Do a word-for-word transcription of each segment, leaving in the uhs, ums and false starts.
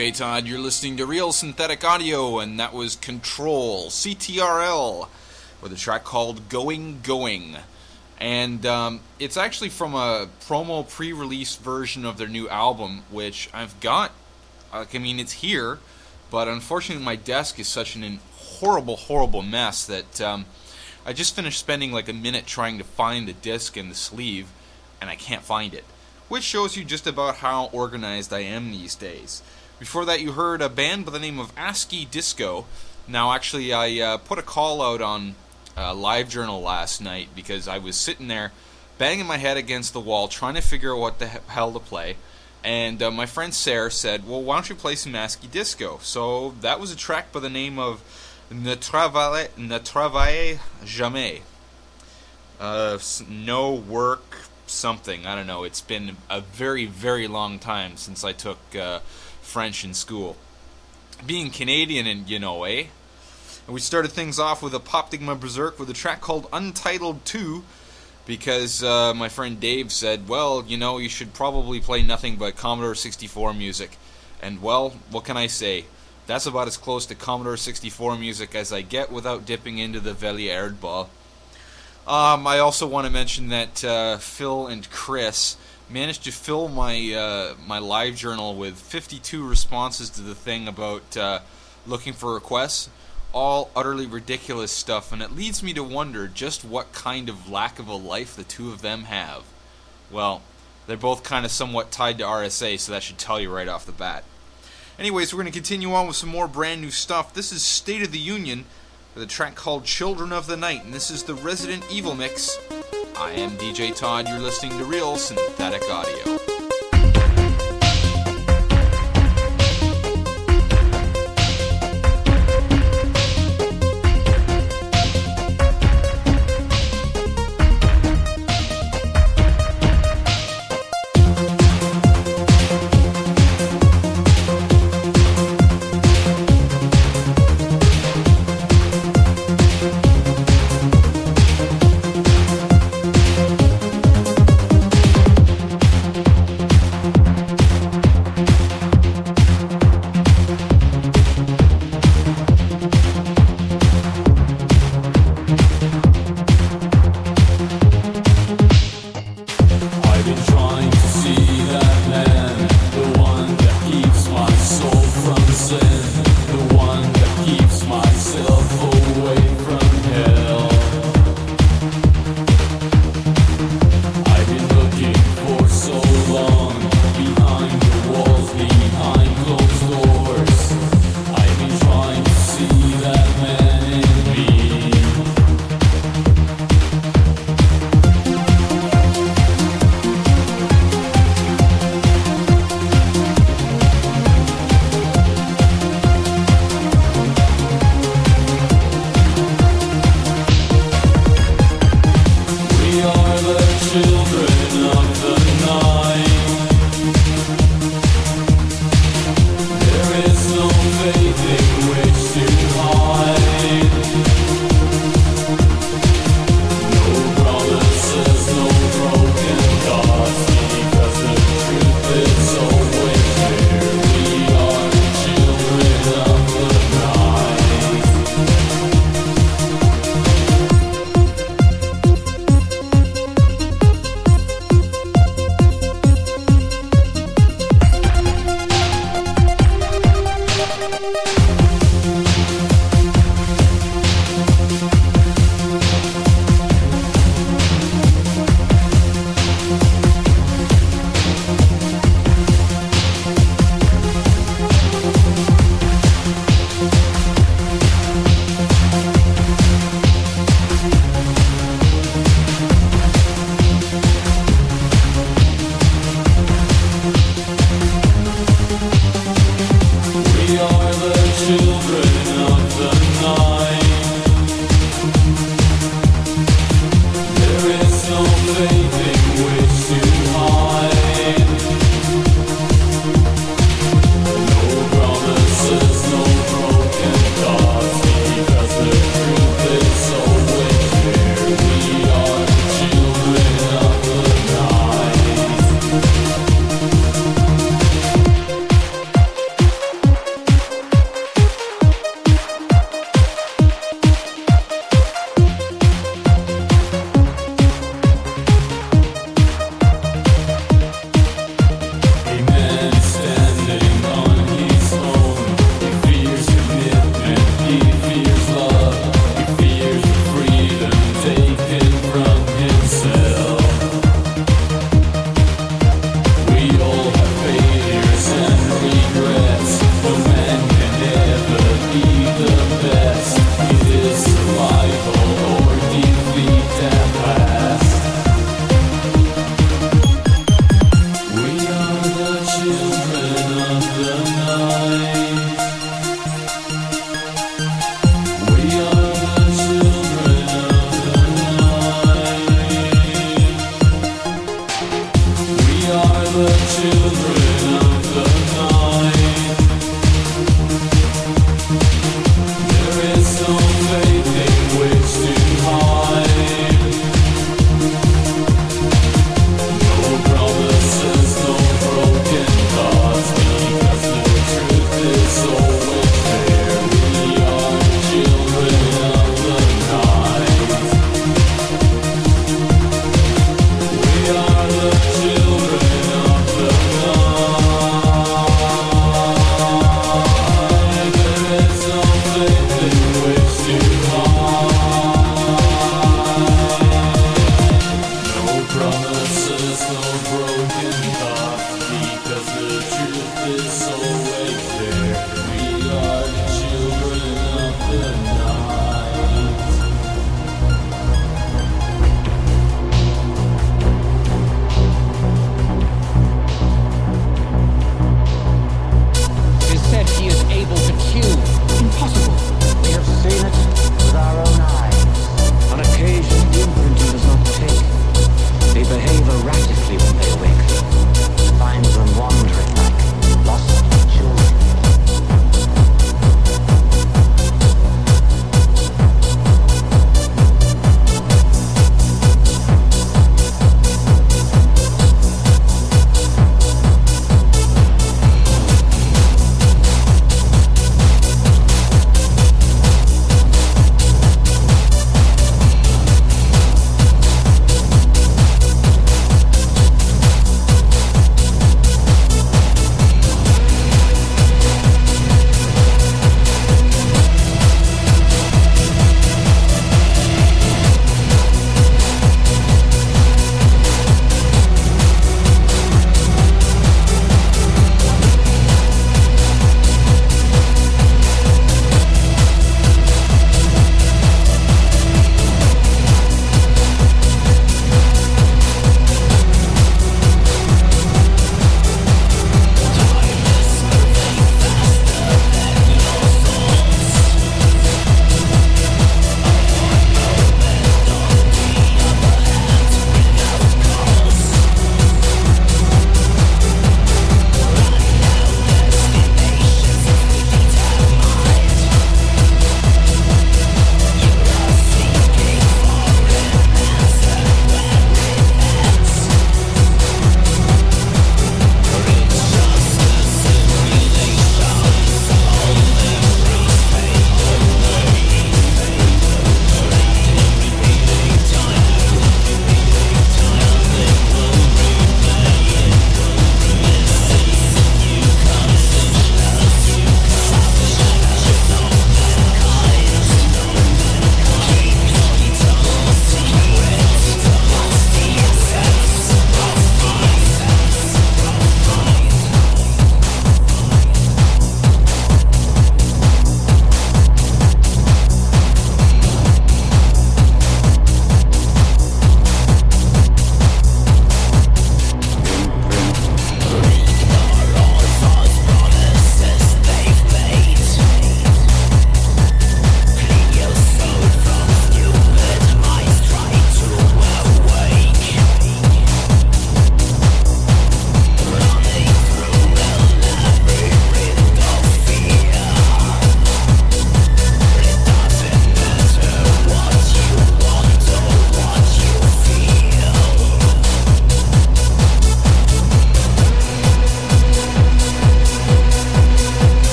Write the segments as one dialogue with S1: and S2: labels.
S1: J Todd. You're listening to Real Synthetic Audio, and that was Control, C T R L, with a track called Going Going. And um, it's actually from a promo pre-release version of their new album, which I've got. Like, I mean, it's here, but unfortunately my desk is such an horrible, horrible mess that um, I just finished spending like a minute trying to find the disc and the sleeve, and I can't find it. Which shows you just about how organized I am these days. Before that, you heard a band by the name of ASCII Disco. Now, actually, I uh, put a call out on uh, LiveJournal last night because I was sitting there banging my head against the wall trying to figure out what the hell to play. And uh, my friend Sarah said, well, why don't you play some ASCII Disco? So that was a track by the name of Ne Travaille, ne travaille Jamais. Uh, no work... something. I don't know. It's been a very, very long time since I took uh, French in school. Being Canadian, and you know, eh? And we started things off with a Poptigma Berserk with a track called Untitled two, because uh, my friend Dave said, well, you know, you should probably play nothing but Commodore sixty-four music. And, well, what can I say? That's about as close to Commodore sixty-four music as I get without dipping into the Valley Erdball. Um, I also want to mention that uh, Phil and Chris managed to fill my uh, my LiveJournal with fifty-two responses to the thing about uh, looking for requests. All utterly ridiculous stuff, and it leads me to wonder just what kind of lack of a life the two of them have. Well, they're both kind of somewhat tied to R S A, so that should tell you right off the bat. Anyways, we're going to continue on with some more brand new stuff. This is State of the Union, with a track called Children of the Night, and this is the Resident Evil mix. I am D J Todd, you're listening to Real Synthetic Audio.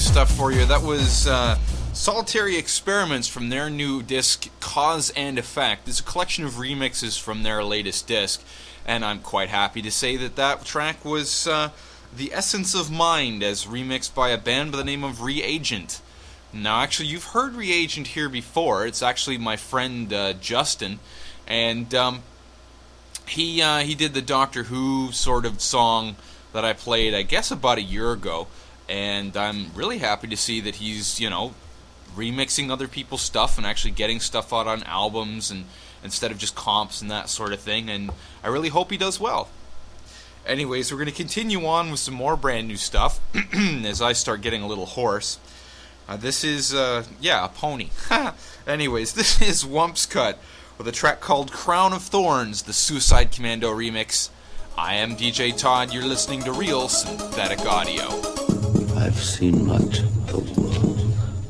S1: stuff for you. That was uh, Solitary Experiments from their new disc, Cause and Effect. It's a collection of remixes from their latest disc, and I'm quite happy to say that that track was uh, The Essence of Mind, as remixed by a band by the name of Reagent. Now, actually, you've heard Reagent here before. It's actually my friend uh, Justin, and um, he uh, he did the Doctor Who sort of song that I played, I guess, about a year ago. And I'm really happy to see that he's, you know, remixing other people's stuff and actually getting stuff out on albums and instead of just comps and that sort of thing. And I really hope he does well. Anyways, we're going to continue on with some more brand new stuff as I start getting a little hoarse. Uh, this is, uh, yeah, a pony. Anyways, this is Wumpscut with a track called Crown of Thorns, the Suicide Commando remix. I am D J Todd. You're listening to Real Synthetic Audio.
S2: I've seen much of the world.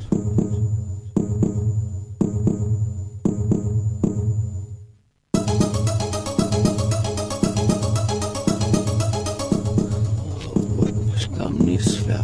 S2: Stammnisfär.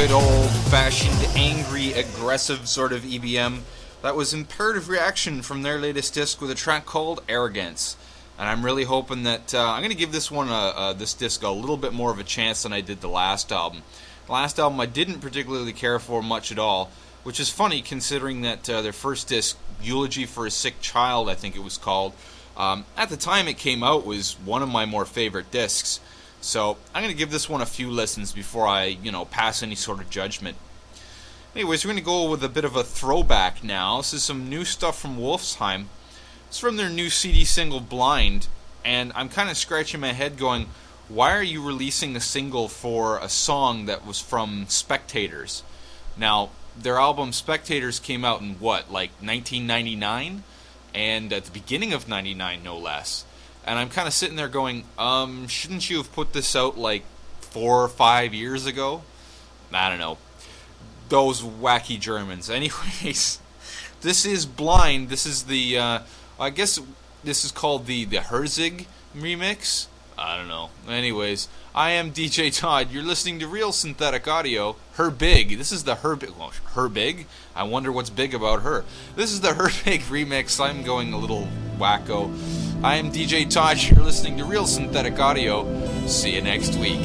S1: good old-fashioned, angry, aggressive sort of E B M. That was Imperative Reaction from their latest disc with a track called Arrogance. And I'm really hoping that uh, I'm going to give this one, a, uh, this disc, a little bit more of a chance than I did the last album. The last album I didn't particularly care for much at all, which is funny considering that uh, their first disc, Eulogy for a Sick Child, I think it was called, um, at the time it came out was one of my more favorite discs. So I'm going to give this one a few listens before I, you know, pass any sort of judgment. Anyways, we're going to go with a bit of a throwback now. This is some new stuff from Wolfsheim. It's from their new C D single, Blind, and I'm kind of scratching my head going, why are you releasing a single for a song that was from Spectators? Now, their album Spectators came out in what, like nineteen ninety-nine? And at the beginning of ninety-nine, no less. And I'm kind of sitting there going, um, shouldn't you have put this out like four or five years ago? I don't know. Those wacky Germans. Anyways, this is Blind. This is the, uh, I guess this is called the, the Herzig remix. I don't know. Anyways, I am D J Todd. You're listening to Real Synthetic Audio. Her Big. This is the Her Big. Well, Her Big? I wonder what's big about her. This is the Her Big remix. I'm going a little wacko. I am D J Todd. You're listening to Real Synthetic Audio. See you next week.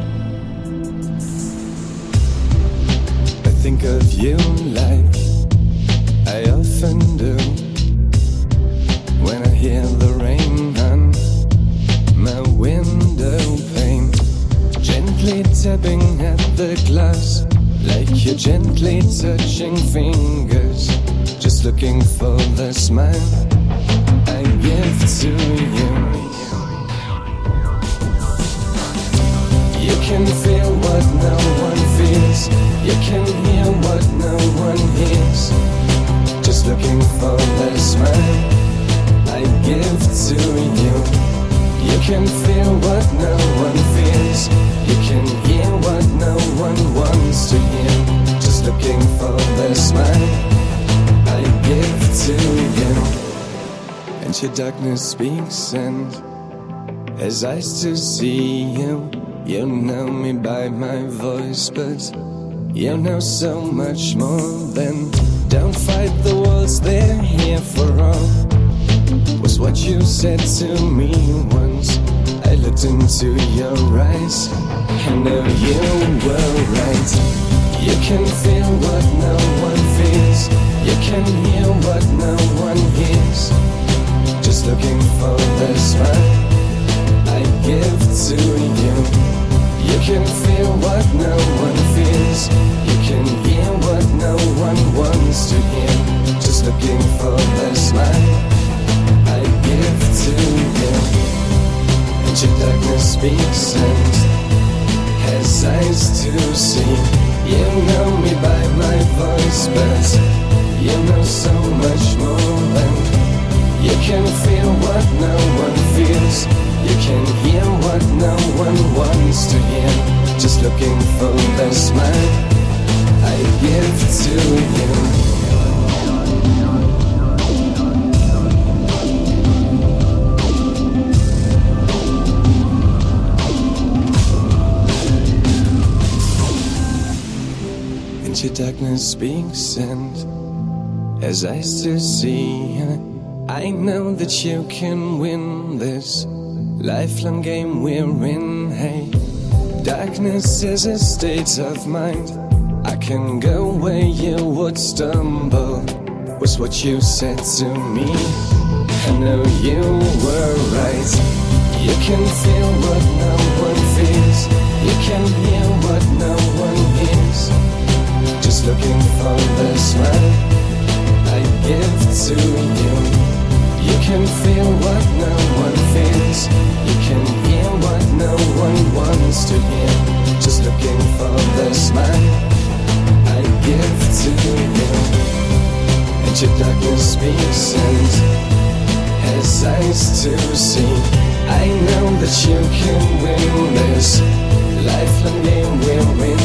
S3: I think of you like I often do when I hear the rain on my window pane, gently tapping at the glass, like you're gently touching fingers, just looking for the smile I give to you. You can feel what no one feels, you can hear what no one hears, just looking for the smile I give to you. You can feel what no one feels, you can hear what no one wants to hear, just looking for the smile I give to you. And your darkness speaks and has eyes to see you. You know me by my voice, but you know so much more than don't fight the wars, they're here for all, was what you said to me once. I looked into your eyes, I know you were right. You can feel what no one feels, you can hear what no one hears, just looking for the smile I give to you. You can feel what no one feels, you can hear what no one wants to hear, just looking for the smile I give to you. And your darkness speaks and has eyes to see. You know me by my voice, but you know so much more than you can feel what no one feels, you can hear what no one wants to hear, just looking for the smile I give to you. Your darkness speaks and has eyes to see. I know that you can win this lifelong game we're in. Hey, darkness is a state of mind. I can go where you would stumble, was what you said to me. I know you were right. You can feel what no one feels, you can hear what no one hears, just looking for the smile I give to you. You can feel what no one feels, you can hear what no one wants to hear, just looking for the smile I give to you. And your darkness speaks and has eyes to see. I know that you can win this lifelong game we're in.